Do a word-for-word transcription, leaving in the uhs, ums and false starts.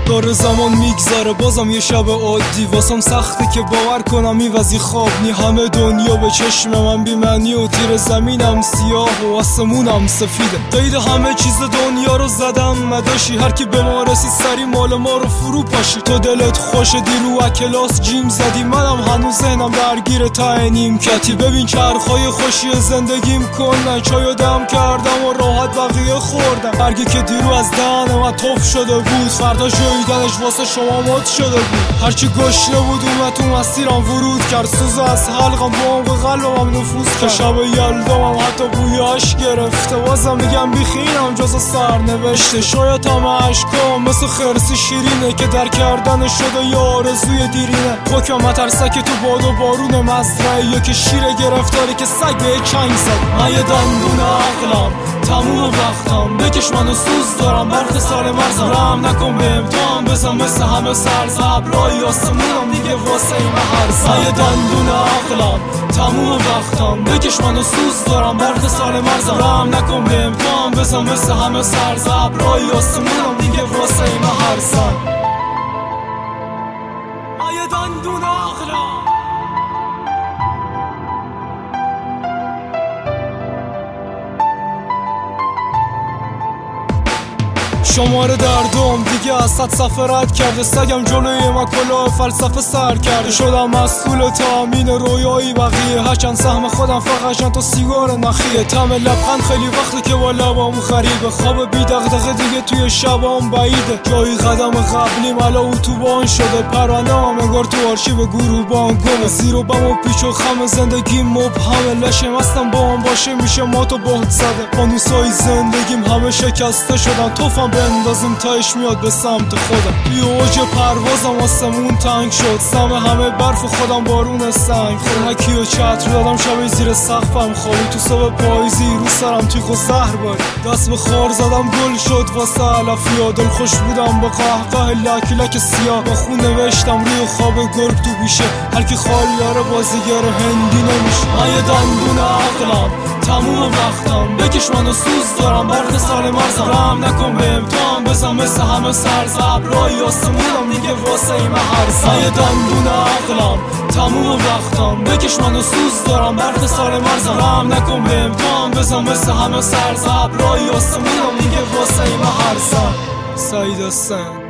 داره زمان میگذره بازم یه شب عادی واسم سخته که باور کنم این وضعی خواب نی. همه دنیا به چشم من بی‌معنی و تیر زمینم سیاه و آسمونم سفیده. قید همه چیز دنیا رو زدم مداشی، هر کی به ما رسید سری مال ما رو فرو پاشی. تو دلت خوش دیرو از کلاس جیم زدی، منم هنوز ذهنم درگیر ته نیمکتی. ببین چرخای خوشی زندگیم کنن، چایو دم کردم و راحت بقیه خوردم. برگی که دیرو از دهن من توف شده بود، فردا جویدنش واسه شما مد شده بود. هرچی گشنه بود اومد تو مسیرم ورود کرد، سوز از حلقم با عمق قلبم نفوذ کرد. شب یلدامم حتی بویاش گرفته، بازم میگم بیخینم جز سرنوشته. شاید هم عشقام مثل خرس شیرینه که در کردن شده یه آرزوی دیرینه. پاکم مترسک تو باد و بارون مزرعه که شیر گرفتاری که سگ به چنگ زد. من یه دندون عقلم تموم وقتم، بکش منو سوز دارم برق سال مرزم. رحم نکن بهم تو هم بزن مثل همه سرز ابرای آسمونم دیگه واسه این هرزم. من یه دندون عقلم تموم وقتم، بکش منو سوز دارم برق سال مرزم. رحم نکن بهم تو هم بزن مثل همه سرز ابرای آسمونم دیگه واسه این هرزم. من یه دندون عقلم شماره دردم دیگه از صد صفحه رد کرده. سگم جلوی ما کلاه فلسفه سر کرده. شدم مسئول تامین رویایی بقیه، هرچند سهم خودم فقط چند تا سیگار نخیه. طعم لبخند خیلی وقتی که با لبام خریبه، خواب بی دغدغه دیگه توی شبام بعیده. جایی قدم قبلی ملا اتوبان شده، پرونده هم انگار تو آرشیو گروبان گمه. زیر و بم و پیچ و خم زندگی مبهمه، لشم هستم با هم باشه میشه ما تو بهت زده. فانوسای زندگیم همه شکسته شدن، توفم اندازم تایش میاد به سمت خودم. توی اوج پروازم آسمون تنگ شد، سم همه برف خودم بارون سنگ خود. حکی و چتر دادم شبی زیر سقفم خوابی، تو صبح پاییزی رو سرم تیخ و زهر باری. دست به خار زدم گل شد واسه علفیا، دل خوش بودم با قهقه لک لک سیاه. با خون نوشتم روی خواب گرگ تو بیشه، هر کی خالیاره بازیگر هندی نمیشه. من یه دندون عقلم تموم وقتم، بکش منو سوز دارم برق سال مرزم. رحم نکن بهم تو هم بزن مثل همه سرز ابرای آسمونم دیگه واسه این هرزم. من یه دندون عقلم تموم وقتم، بکش منو سوز دارم برق سال مرزم. رحم نکن بهم تو هم بزن مثل همه سرز ابرای آسمونم دیگه واسه این هرزم. سعید حسین